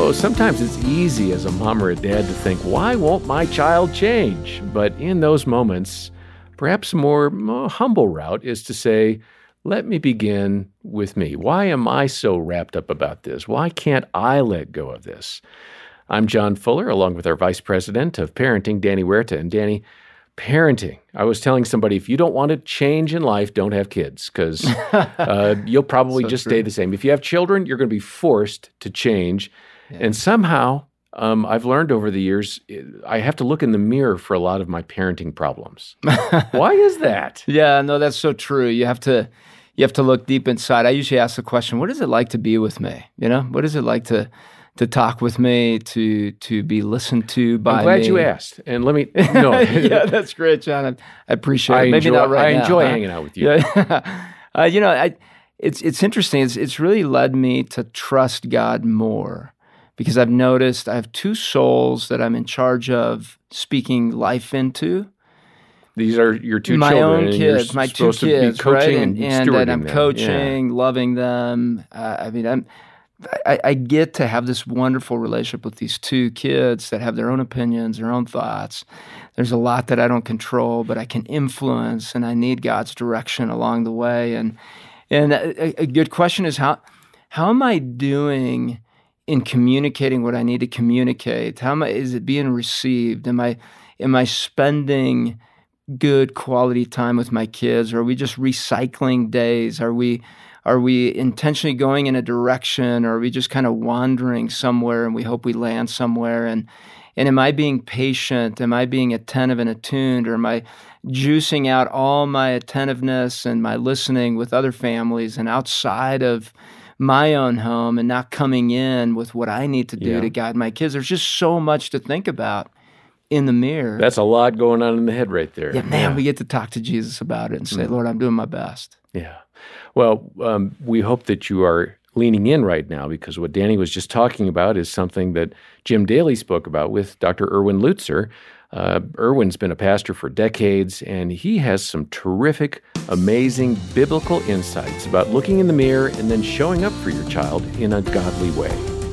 sometimes it's easy as a mom or a dad to think, why won't my child change? But in those moments, perhaps a more humble route is to say, let me begin with me. Why am I so wrapped up about this? Why can't I let go of this? I'm John Fuller, along with our Vice President of Parenting, Danny Huerta. And Danny, parenting. I was telling somebody, if you don't want to change in life, don't have kids, because you'll probably just stay the same. If you have children, you're going to be forced to change. Yeah. And somehow, I've learned over the years, I have to look in the mirror for a lot of my parenting problems. Why is that? Yeah, no, that's so true. You have to look deep inside. I usually ask the question, what is it like to be with me? You know, what is it like to talk with me, to be listened to by me? I'm glad you asked. And let me, no. Yeah, that's great, John. I appreciate it. Maybe not right now. I enjoy hanging out with you. Yeah. It's interesting. It's really led me to trust God more, because I've noticed I have two souls that I'm in charge of speaking life into. These are your two my children. Own kids, my two kids, right? And I'm coaching, loving them. I get to have this wonderful relationship with these two kids that have their own opinions, their own thoughts. There's a lot that I don't control, but I can influence, and I need God's direction along the way. And a good question is, how am I doing in communicating what I need to communicate? Is it being received? Am I spending good quality time with my kids? Or are we just recycling days? Are we intentionally going in a direction, or are we just kind of wandering somewhere and we hope we land somewhere? And am I being patient? Am I being attentive and attuned? Or am I juicing out all my attentiveness and my listening with other families and outside of my own home, and not coming in with what I need to do to guide my kids? There's just so much to think about in the mirror. That's a lot going on in the head right there. Yeah, man, we get to talk to Jesus about it and say, Lord, I'm doing my best. Yeah. Well, we hope that you are leaning in right now, because what Danny was just talking about is something that Jim Daly spoke about with Dr. Erwin Lutzer. Erwin's been a pastor for decades, and he has some terrific, amazing biblical insights about looking in the mirror and then showing up for your child in a godly way.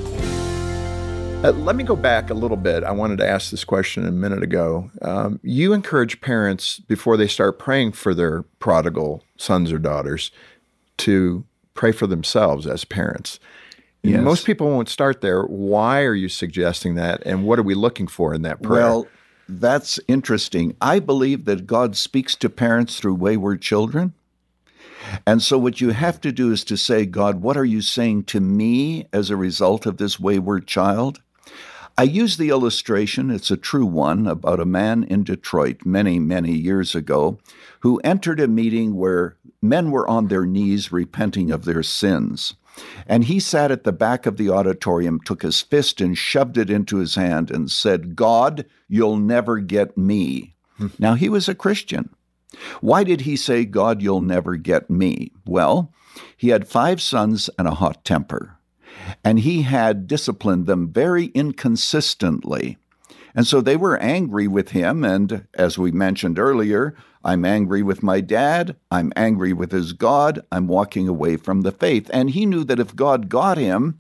Let me go back a little bit. I wanted to ask this question a minute ago. You encourage parents, before they start praying for their prodigal sons or daughters, to pray for themselves as parents. Yes. Most people won't start there. Why are you suggesting that, and what are we looking for in that prayer? Well, that's interesting. I believe that God speaks to parents through wayward children. And so what you have to do is to say, God, what are you saying to me as a result of this wayward child? I use the illustration, it's a true one, about a man in Detroit many, many years ago who entered a meeting where men were on their knees repenting of their sins. And he sat at the back of the auditorium, took his fist and shoved it into his hand and said, God, you'll never get me. Now, he was a Christian. Why did he say, God, you'll never get me? Well, he had 5 sons and a hot temper. And he had disciplined them very inconsistently. And so they were angry with him. And as we mentioned earlier, I'm angry with my dad. I'm angry with his God. I'm walking away from the faith. And he knew that if God got him,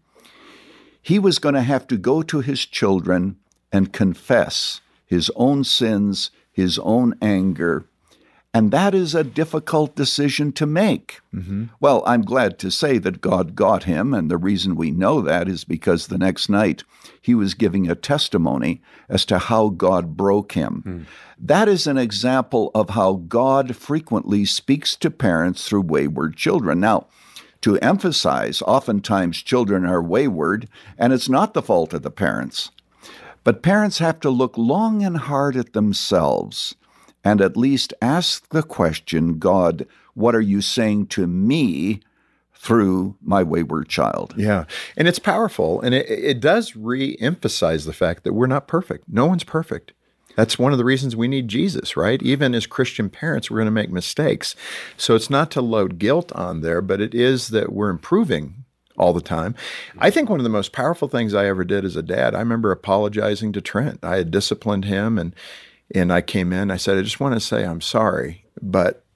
he was going to have to go to his children and confess his own sins, his own anger. And that is a difficult decision to make. Mm-hmm. Well, I'm glad to say that God got him, and the reason we know that is because the next night he was giving a testimony as to how God broke him. Mm. That is an example of how God frequently speaks to parents through wayward children. Now, to emphasize, oftentimes children are wayward, and it's not the fault of the parents. But parents have to look long and hard at themselves and at least ask the question, God, what are you saying to me through my wayward child? Yeah, and it's powerful, and it does re-emphasize the fact that we're not perfect. No one's perfect. That's one of the reasons we need Jesus, right? Even as Christian parents, we're going to make mistakes. So it's not to load guilt on there, but it is that we're improving all the time. I think one of the most powerful things I ever did as a dad, I remember apologizing to Trent. I had disciplined him, and I came in, I said, I just want to say I'm sorry, but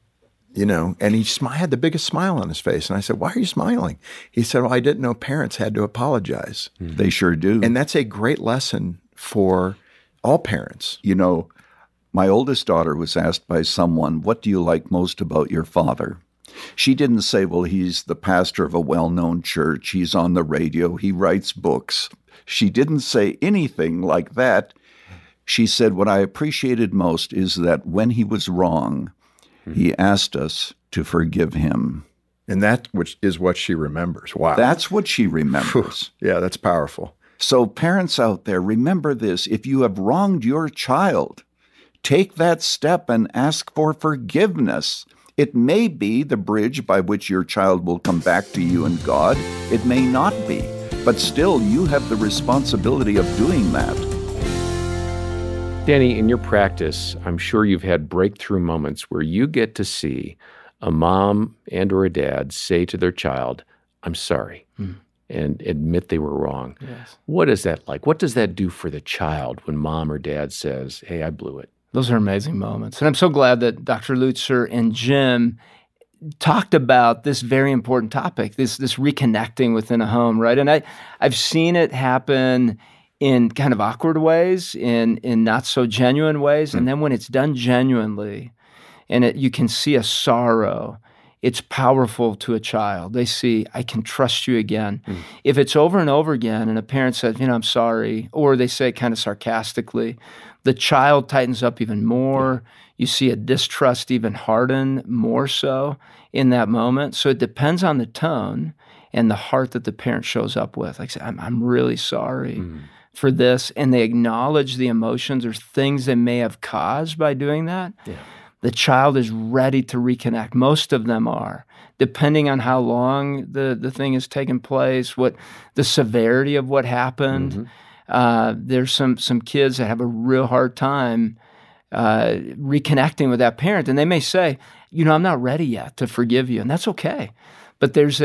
And he had the biggest smile on his face. And I said, why are you smiling? He said, well, I didn't know parents had to apologize. They sure do. And that's a great lesson for all parents. My oldest daughter was asked by someone, what do you like most about your father? She didn't say, well, he's the pastor of a well-known church. He's on the radio. He writes books. She didn't say anything like that. She said, what I appreciated most is that when he was wrong, he asked us to forgive him. And that is what she remembers. Wow. That's what she remembers. Yeah, that's powerful. So parents out there, remember this. If you have wronged your child, take that step and ask for forgiveness. It may be the bridge by which your child will come back to you and God. It may not be. But still, you have the responsibility of doing that. Danny, in your practice, I'm sure you've had breakthrough moments where you get to see a mom and or a dad say to their child, I'm sorry, and admit they were wrong. Yes. What is that like? What does that do for the child when mom or dad says, hey, I blew it? Those are amazing moments. And I'm so glad that Dr. Lutzer and Jim talked about this very important topic, this reconnecting within a home, right? And I've seen it happen in kind of awkward ways, in not so genuine ways. And then when it's done genuinely, and you can see a sorrow, it's powerful to a child. They see, I can trust you again. If it's over and over again, and a parent says, I'm sorry, or they say it kind of sarcastically, the child tightens up even more. You see a distrust even harden more so in that moment. So it depends on the tone and the heart that the parent shows up with. Like, I'm really sorry for this, and they acknowledge the emotions or things they may have caused by doing that. Yeah. The child is ready to reconnect. Most of them are, depending on how long the thing has taken place, what the severity of what happened. There's some kids that have a real hard time reconnecting with that parent, and they may say, I'm not ready yet to forgive you, and that's okay. But there's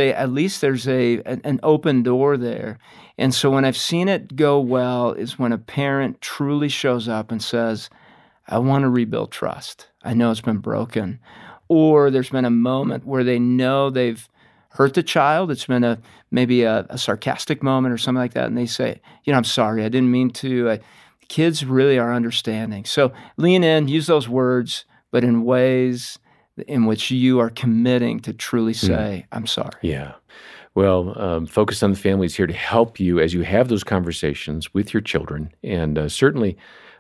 an open door there. And so when I've seen it go well is when a parent truly shows up and says, I want to rebuild trust. I know it's been broken. Or there's been a moment where they know they've hurt the child. It's been maybe a sarcastic moment or something like that. And they say, I'm sorry, I didn't mean to. Kids really are understanding. So lean in, use those words, but in ways in which you are committing to truly say, I'm sorry. Yeah. Well, Focus on the Family is here to help you as you have those conversations with your children. And certainly,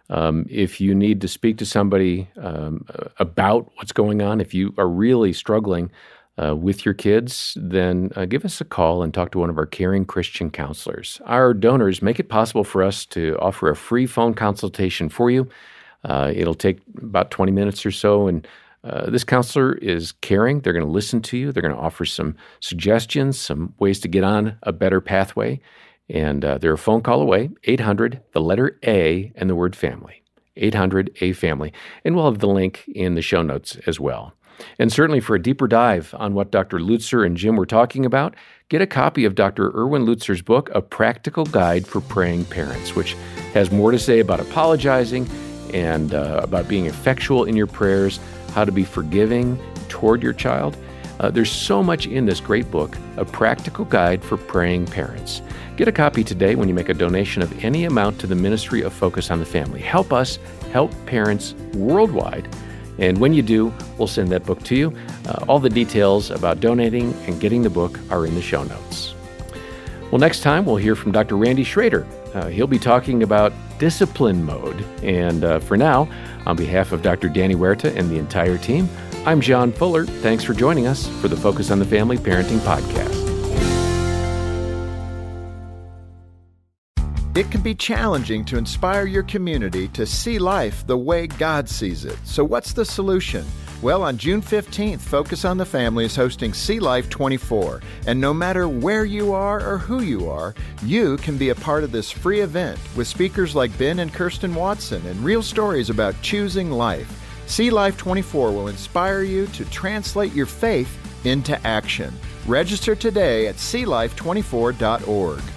if you need to speak to somebody about what's going on, if you are really struggling with your kids, then give us a call and talk to one of our caring Christian counselors. Our donors make it possible for us to offer a free phone consultation for you. It'll take about 20 minutes or so, and this counselor is caring. They're going to listen to you. They're going to offer some suggestions, some ways to get on a better pathway. And they're a phone call away, 800, the letter A, and the word family, 800-A-FAMILY. And we'll have the link in the show notes as well. And certainly for a deeper dive on what Dr. Lutzer and Jim were talking about, get a copy of Dr. Erwin Lutzer's book, A Practical Guide for Praying Parents, which has more to say about apologizing and about being effectual in your prayers, how to be forgiving toward your child. There's so much in this great book, A Practical Guide for Praying Parents. Get a copy today when you make a donation of any amount to the Ministry of Focus on the Family. Help us help parents worldwide. And when you do, we'll send that book to you. All the details about donating and getting the book are in the show notes. Well, next time we'll hear from Dr. Randy Schrader. He'll be talking about discipline mode. And for now, on behalf of Dr. Danny Huerta and the entire team, I'm John Fuller. Thanks for joining us for the Focus on the Family Parenting Podcast. It can be challenging to inspire your community to see life the way God sees it. So what's the solution? Well, on June 15th, Focus on the Family is hosting See Life 24. And no matter where you are or who you are, you can be a part of this free event with speakers like Ben and Kirsten Watson and real stories about choosing life. See Life 24 will inspire you to translate your faith into action. Register today at seelife24.org.